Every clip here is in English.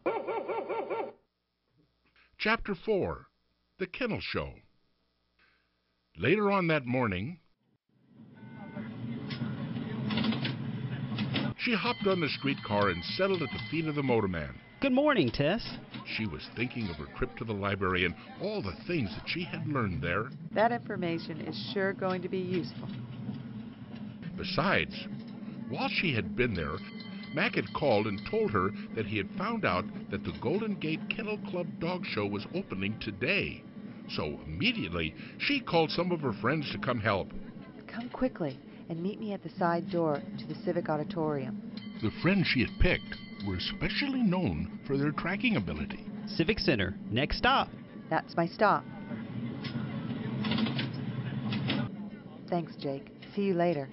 Chapter 4. The Kennel Show. Later on that morning, she hopped on the streetcar and settled at the feet of the motorman. Good morning, Tess. She was thinking of her trip to the library and all the things that she had learned there. That information is sure going to be useful. Besides, while she had been there, Mac had called and told her that he had found out that the Golden Gate Kennel Club Dog Show was opening today. So immediately, she called some of her friends to come help. Come quickly and meet me at the side door to the Civic Auditorium. The friends she had picked were especially known for their tracking ability. Civic Center, next stop. That's my stop. Thanks, Jake. See you later.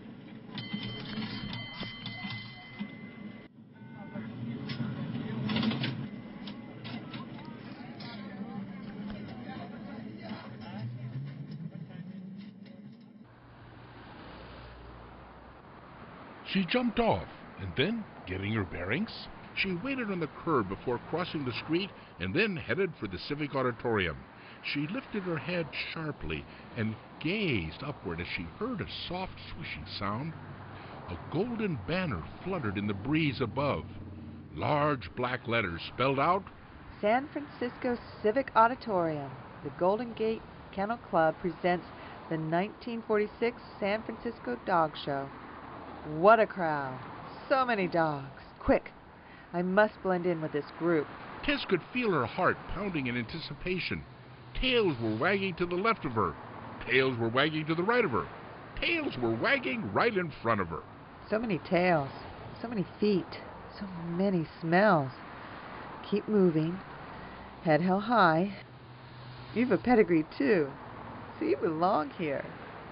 She jumped off, and then, getting her bearings, she waited on the curb before crossing the street and then headed for the Civic Auditorium. She lifted her head sharply and gazed upward as she heard a soft swishing sound. A golden banner fluttered in the breeze above. Large black letters spelled out, San Francisco Civic Auditorium. The Golden Gate Kennel Club presents the 1946 San Francisco Dog Show. What a crowd! So many dogs. Quick! I must blend in with this group. Tess could feel her heart pounding in anticipation. Tails were wagging to the left of her. Tails were wagging to the right of her. Tails were wagging right in front of her. So many tails. So many feet. So many smells. Keep moving. Head held high. You've a pedigree, too. So you belong here.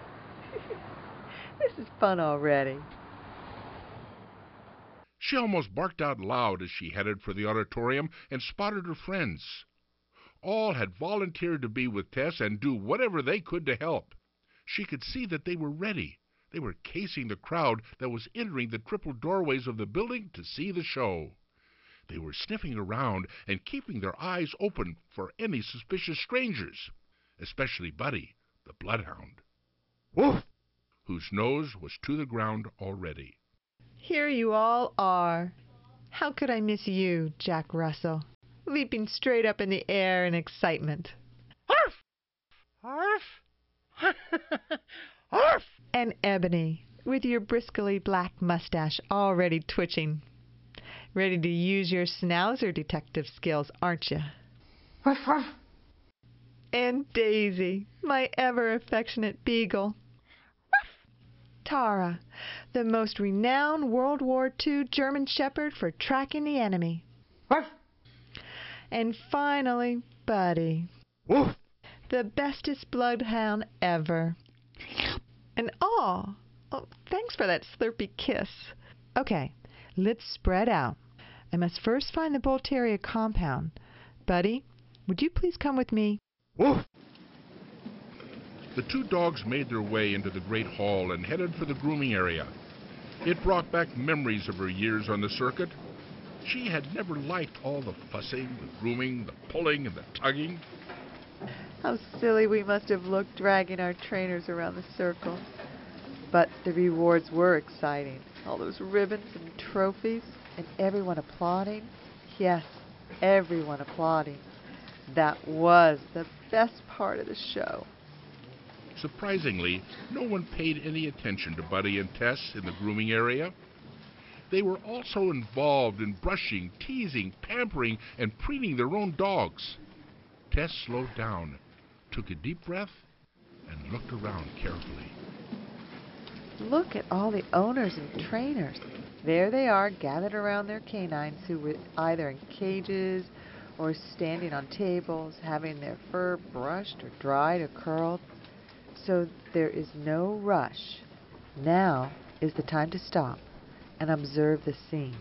This is fun already. She almost barked out loud as she headed for the auditorium and spotted her friends. All had volunteered to be with Tess and do whatever they could to help. She could see that they were ready. They were casing the crowd that was entering the triple doorways of the building to see the show. They were sniffing around and keeping their eyes open for any suspicious strangers, especially Buddy, the bloodhound, Woof! whose nose was to the ground already. Here you all are. How could I miss you, Jack Russell, leaping straight up in the air in excitement? Arf! Arf! Arf! And Ebony, with your bristly black mustache already twitching. Ready to use your schnauzer detective skills, aren't you? Arf! Arf! And Daisy, my ever-affectionate beagle. Tara, the most renowned World War II German Shepherd for tracking the enemy. Arf! And finally, Buddy, Woof! the bestest bloodhound ever. And thanks for that slurpy kiss. Okay, let's spread out. I must first find the Bull Terrier compound. Buddy, would you please come with me? Woof! The two dogs made their way into the great hall and headed for the grooming area. It brought back memories of her years on the circuit. She had never liked all the fussing, the grooming, the pulling, and the tugging. How silly we must have looked dragging our trainers around the circle. But the rewards were exciting. All those ribbons and trophies, and everyone applauding. Yes, everyone applauding. That was the best part of the show. Surprisingly, no one paid any attention to Buddy and Tess in the grooming area. They were also involved in brushing, teasing, pampering, and preening their own dogs. Tess slowed down, took a deep breath, and looked around carefully. Look at all the owners and trainers. There they are, gathered around their canines who were either in cages or standing on tables, having their fur brushed or dried or curled. So there is no rush. Now is the time to stop and observe the scene.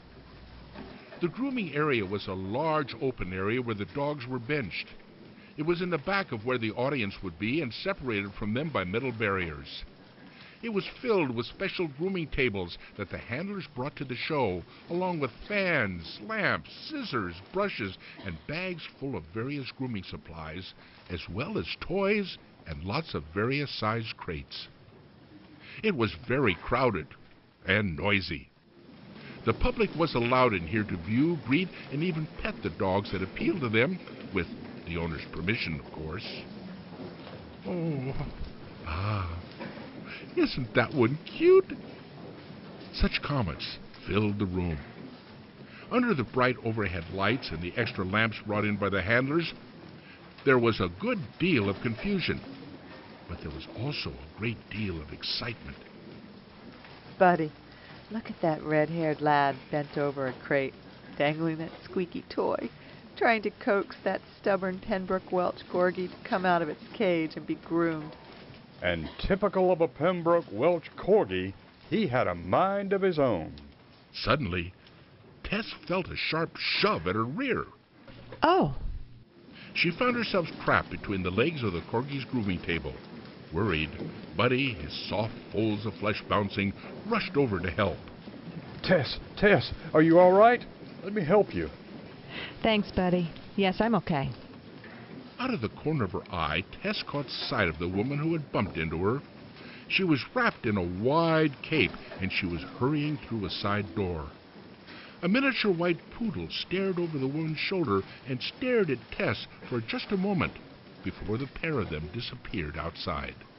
The grooming area was a large open area where the dogs were benched. It was in the back of where the audience would be and separated from them by metal barriers. It was filled with special grooming tables that the handlers brought to the show, along with fans, lamps, scissors, brushes, and bags full of various grooming supplies, as well as toys and lots of various sized crates. It was very crowded and noisy. The public was allowed in here to view, greet, and even pet the dogs that appealed to them, with the owner's permission, of course. Isn't that one cute? Such comments filled the room. Under the bright overhead lights and the extra lamps brought in by the handlers, there was a good deal of confusion, but there was also a great deal of excitement. Buddy, look at that red-haired lad bent over a crate, dangling that squeaky toy, trying to coax that stubborn Pembroke Welsh corgi to come out of its cage and be groomed. And typical of a Pembroke Welsh corgi, he had a mind of his own. Suddenly, Tess felt a sharp shove at her rear. Oh, She found herself trapped between the legs of the corgi's grooming table. Worried, Buddy, his soft folds of flesh bouncing, rushed over to help. Tess, are you all right? Let me help you. thanks, buddy. Yes, I'm okay. Out of the corner of her eye, Tess caught sight of the woman who had bumped into her. She was wrapped in a wide cape, and she was hurrying through a side door. A miniature white poodle stared over the woman's shoulder and stared at Tess for just a moment before the pair of them disappeared outside.